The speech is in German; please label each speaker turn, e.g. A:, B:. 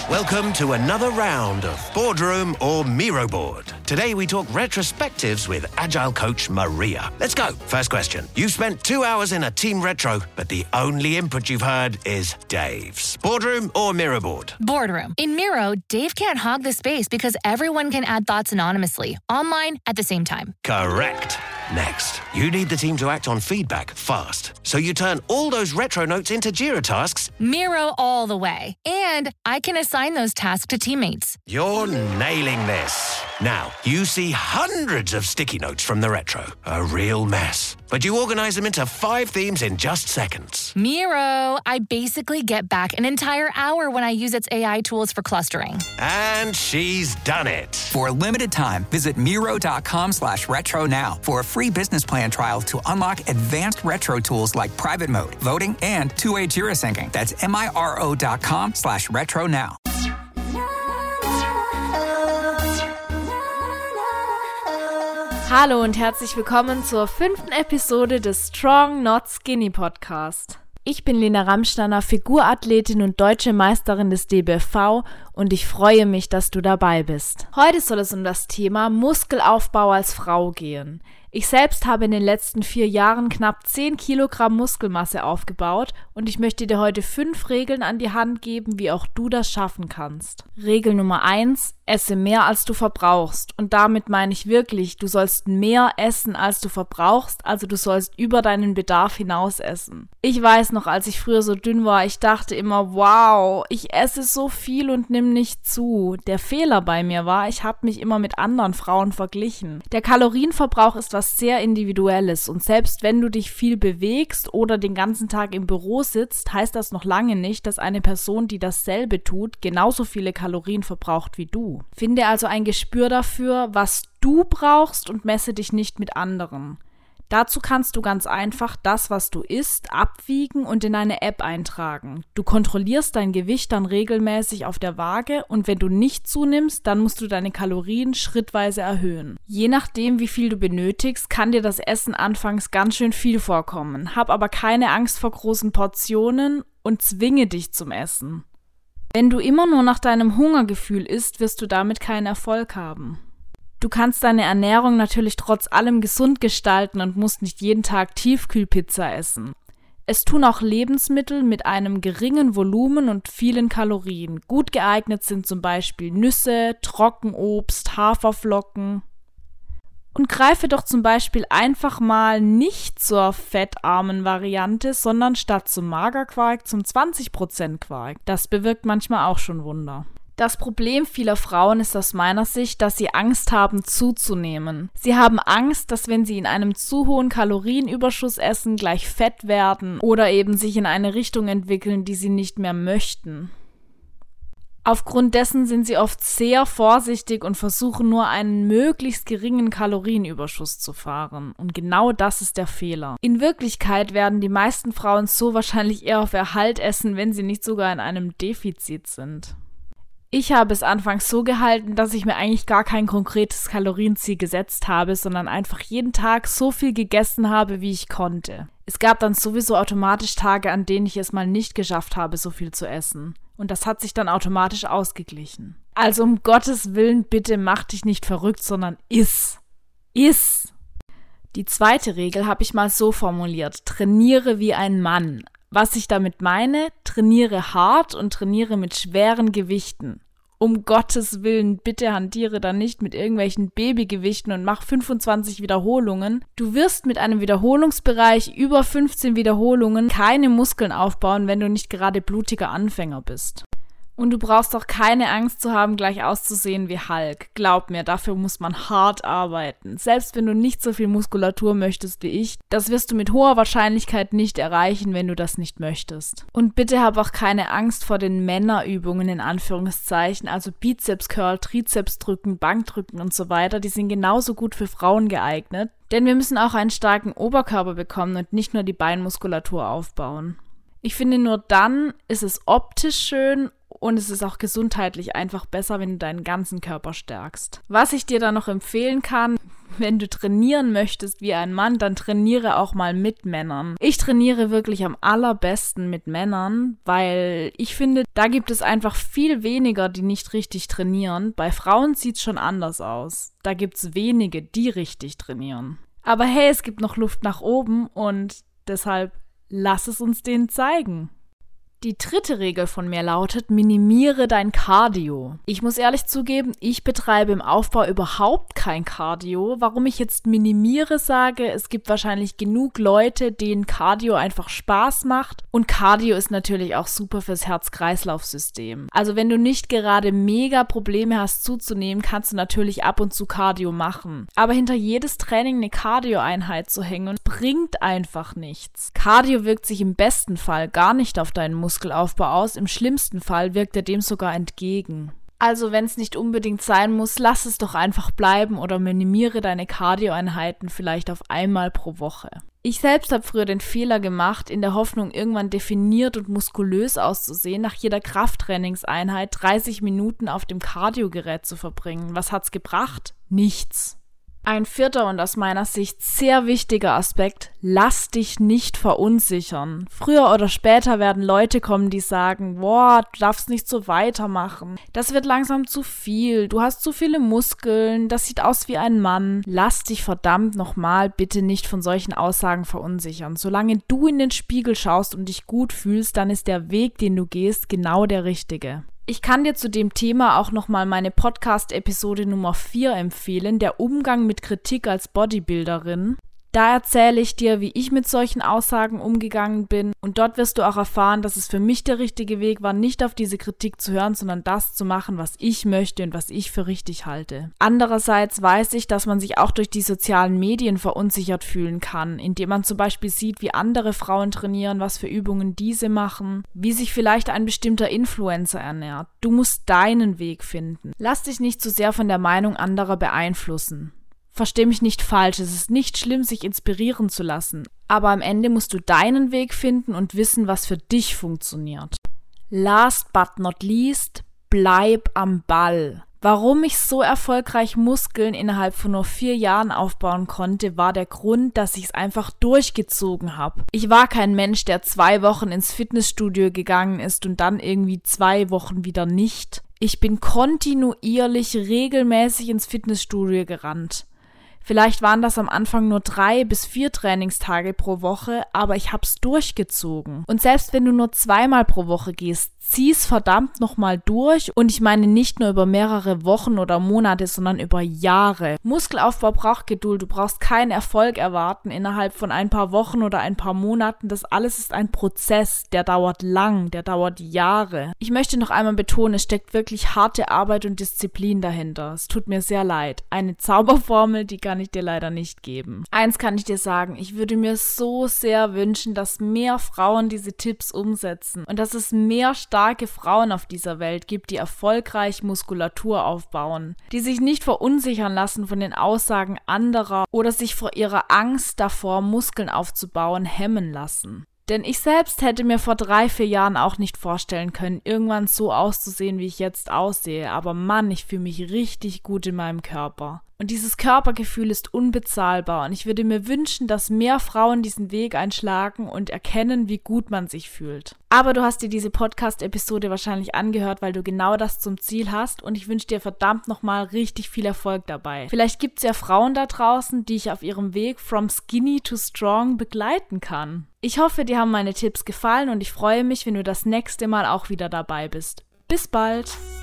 A: Welcome to another round of Boardroom or Miro Board. Today we talk retrospectives with Agile coach Maria. Let's go. First question. You've spent 2 hours in a team retro, but the only input you've heard is Dave's. Boardroom or Miro Board?
B: Boardroom. In Miro, Dave can't hog the space because everyone can add thoughts anonymously, online at the same time.
A: Correct. Next, you need the team to act on feedback fast. So you turn all those retro notes into Jira tasks.
B: Miro all the way. And I can assign those tasks to teammates.
A: You're nailing this. Now, you see hundreds of sticky notes from the retro. A real mess. But you organize them into 5 themes in just seconds.
B: Miro, I basically get back an entire hour when I use its AI tools for clustering.
A: And she's done it.
C: For a limited time, visit Miro.com/retro now for a free business plan trial to unlock advanced retro tools like private mode, voting, and two-way Jira syncing. That's Miro.com/retro now.
D: Hallo und herzlich willkommen zur 5. Episode des Strong Not Skinny Podcast. Ich bin Lena Ramsteiner, Figurathletin und deutsche Meisterin des DBFV und ich freue mich, dass du dabei bist. Heute soll es um das Thema Muskelaufbau als Frau gehen. Ich selbst habe in den letzten 4 Jahren knapp 10 Kilogramm Muskelmasse aufgebaut und ich möchte dir heute 5 Regeln an die Hand geben, wie auch du das schaffen kannst. Regel Nummer 1: Esse mehr, als du verbrauchst. Und damit meine ich wirklich, du sollst mehr essen, als du verbrauchst, also du sollst über deinen Bedarf hinaus essen. Ich weiß noch, als ich früher so dünn war, ich dachte immer, wow, ich esse so viel und nimm nicht zu. Der Fehler bei mir war, ich habe mich immer mit anderen Frauen verglichen. Der Kalorienverbrauch ist was sehr Individuelles und selbst wenn du dich viel bewegst oder den ganzen Tag im Büro sitzt, heißt das noch lange nicht, dass eine Person, die dasselbe tut, genauso viele Kalorien verbraucht wie du. Finde also ein Gespür dafür, was du brauchst und messe dich nicht mit anderen. Dazu kannst du ganz einfach das, was du isst, abwiegen und in eine App eintragen. Du kontrollierst dein Gewicht dann regelmäßig auf der Waage und wenn du nicht zunimmst, dann musst du deine Kalorien schrittweise erhöhen. Je nachdem, wie viel du benötigst, kann dir das Essen anfangs ganz schön viel vorkommen. Hab aber keine Angst vor großen Portionen und zwinge dich zum Essen. Wenn du immer nur nach deinem Hungergefühl isst, wirst du damit keinen Erfolg haben. Du kannst deine Ernährung natürlich trotz allem gesund gestalten und musst nicht jeden Tag Tiefkühlpizza essen. Es tun auch Lebensmittel mit einem geringen Volumen und vielen Kalorien. Gut geeignet sind zum Beispiel Nüsse, Trockenobst, Haferflocken. Und greife doch zum Beispiel einfach mal nicht zur fettarmen Variante, sondern statt zum Magerquark zum 20% Quark. Das bewirkt manchmal auch schon Wunder. Das Problem vieler Frauen ist aus meiner Sicht, dass sie Angst haben, zuzunehmen. Sie haben Angst, dass wenn sie in einem zu hohen Kalorienüberschuss essen, gleich fett werden oder eben sich in eine Richtung entwickeln, die sie nicht mehr möchten. Aufgrund dessen sind sie oft sehr vorsichtig und versuchen nur einen möglichst geringen Kalorienüberschuss zu fahren. Und genau das ist der Fehler. In Wirklichkeit werden die meisten Frauen so wahrscheinlich eher auf Erhalt essen, wenn sie nicht sogar in einem Defizit sind. Ich habe es anfangs so gehalten, dass ich mir eigentlich gar kein konkretes Kalorienziel gesetzt habe, sondern einfach jeden Tag so viel gegessen habe, wie ich konnte. Es gab dann sowieso automatisch Tage, an denen ich es mal nicht geschafft habe, so viel zu essen. Und das hat sich dann automatisch ausgeglichen. Also um Gottes Willen, bitte mach dich nicht verrückt, sondern iss. Iss! Die zweite Regel habe ich mal so formuliert: Trainiere wie ein Mann. Was ich damit meine, trainiere hart und trainiere mit schweren Gewichten. Um Gottes Willen, bitte hantiere da nicht mit irgendwelchen Babygewichten und mach 25 Wiederholungen. Du wirst mit einem Wiederholungsbereich über 15 Wiederholungen keine Muskeln aufbauen, wenn du nicht gerade blutiger Anfänger bist. Und du brauchst auch keine Angst zu haben, gleich auszusehen wie Hulk. Glaub mir, dafür muss man hart arbeiten. Selbst wenn du nicht so viel Muskulatur möchtest wie ich, das wirst du mit hoher Wahrscheinlichkeit nicht erreichen, wenn du das nicht möchtest. Und bitte hab auch keine Angst vor den Männerübungen in Anführungszeichen, also Bizeps-Curl, Trizepsdrücken, Bankdrücken und so weiter. Die sind genauso gut für Frauen geeignet. Denn wir müssen auch einen starken Oberkörper bekommen und nicht nur die Beinmuskulatur aufbauen. Ich finde, nur dann ist es optisch schön und es ist auch gesundheitlich einfach besser, wenn du deinen ganzen Körper stärkst. Was ich dir da noch empfehlen kann, wenn du trainieren möchtest wie ein Mann, dann trainiere auch mal mit Männern. Ich trainiere wirklich am allerbesten mit Männern, weil ich finde, da gibt es einfach viel weniger, die nicht richtig trainieren. Bei Frauen sieht es schon anders aus. Da gibt es wenige, die richtig trainieren. Aber hey, es gibt noch Luft nach oben und deshalb lass es uns denen zeigen. Die dritte Regel von mir lautet, minimiere dein Cardio. Ich muss ehrlich zugeben, ich betreibe im Aufbau überhaupt kein Cardio. Warum ich jetzt minimiere sage, es gibt wahrscheinlich genug Leute, denen Cardio einfach Spaß macht. Und Cardio ist natürlich auch super fürs Herz-Kreislauf-System. Also wenn du nicht gerade mega Probleme hast zuzunehmen, kannst du natürlich ab und zu Cardio machen. Aber hinter jedes Training eine Cardio-Einheit zu hängen, bringt einfach nichts. Cardio wirkt sich im besten Fall gar nicht auf deinen Muskelaufbau aus, im schlimmsten Fall wirkt er dem sogar entgegen. Also wenn es nicht unbedingt sein muss, lass es doch einfach bleiben oder minimiere deine Cardio-Einheiten vielleicht auf einmal pro Woche. Ich selbst habe früher den Fehler gemacht, in der Hoffnung, irgendwann definiert und muskulös auszusehen, nach jeder Krafttrainingseinheit 30 Minuten auf dem Cardio-Gerät zu verbringen. Was hat's gebracht? Nichts. Ein vierter und aus meiner Sicht sehr wichtiger Aspekt, lass dich nicht verunsichern. Früher oder später werden Leute kommen, die sagen, boah, du darfst nicht so weitermachen. Das wird langsam zu viel, du hast zu viele Muskeln, das sieht aus wie ein Mann. Lass dich verdammt nochmal bitte nicht von solchen Aussagen verunsichern. Solange du in den Spiegel schaust und dich gut fühlst, dann ist der Weg, den du gehst, genau der richtige. Ich kann dir zu dem Thema auch nochmal meine Podcast-Episode Nummer 4 empfehlen, der Umgang mit Kritik als Bodybuilderin. Da erzähle ich dir, wie ich mit solchen Aussagen umgegangen bin und dort wirst du auch erfahren, dass es für mich der richtige Weg war, nicht auf diese Kritik zu hören, sondern das zu machen, was ich möchte und was ich für richtig halte. Andererseits weiß ich, dass man sich auch durch die sozialen Medien verunsichert fühlen kann, indem man zum Beispiel sieht, wie andere Frauen trainieren, was für Übungen diese machen, wie sich vielleicht ein bestimmter Influencer ernährt. Du musst deinen Weg finden. Lass dich nicht zu sehr von der Meinung anderer beeinflussen. Versteh mich nicht falsch, es ist nicht schlimm, sich inspirieren zu lassen, aber am Ende musst du deinen Weg finden und wissen, was für dich funktioniert. Last but not least, bleib am Ball. Warum ich so erfolgreich Muskeln innerhalb von nur 4 Jahren aufbauen konnte, war der Grund, dass ich es einfach durchgezogen habe. Ich war kein Mensch, der 2 Wochen ins Fitnessstudio gegangen ist und dann irgendwie 2 Wochen wieder nicht. Ich bin kontinuierlich regelmäßig ins Fitnessstudio gerannt. Vielleicht waren das am Anfang nur 3 bis 4 Trainingstage pro Woche, aber ich hab's durchgezogen. Und selbst wenn du nur 2-mal pro Woche gehst, zieh's verdammt nochmal durch. Und ich meine nicht nur über mehrere Wochen oder Monate, sondern über Jahre. Muskelaufbau braucht Geduld. Du brauchst keinen Erfolg erwarten innerhalb von ein paar Wochen oder ein paar Monaten. Das alles ist ein Prozess, der dauert lang, der dauert Jahre. Ich möchte noch einmal betonen, es steckt wirklich harte Arbeit und Disziplin dahinter. Es tut mir sehr leid. Eine Zauberformel, die kann ich dir leider nicht geben. Eins kann ich dir sagen, ich würde mir so sehr wünschen, dass mehr Frauen diese Tipps umsetzen und dass es mehr starke Frauen auf dieser Welt gibt, die erfolgreich Muskulatur aufbauen, die sich nicht verunsichern lassen von den Aussagen anderer oder sich vor ihrer Angst davor, Muskeln aufzubauen, hemmen lassen. Denn ich selbst hätte mir vor 3-4 Jahren auch nicht vorstellen können, irgendwann so auszusehen, wie ich jetzt aussehe. Aber Mann, ich fühle mich richtig gut in meinem Körper. Und dieses Körpergefühl ist unbezahlbar und ich würde mir wünschen, dass mehr Frauen diesen Weg einschlagen und erkennen, wie gut man sich fühlt. Aber du hast dir diese Podcast-Episode wahrscheinlich angehört, weil du genau das zum Ziel hast und ich wünsche dir verdammt nochmal richtig viel Erfolg dabei. Vielleicht gibt es ja Frauen da draußen, die ich auf ihrem Weg from skinny to strong begleiten kann. Ich hoffe, dir haben meine Tipps gefallen und ich freue mich, wenn du das nächste Mal auch wieder dabei bist. Bis bald!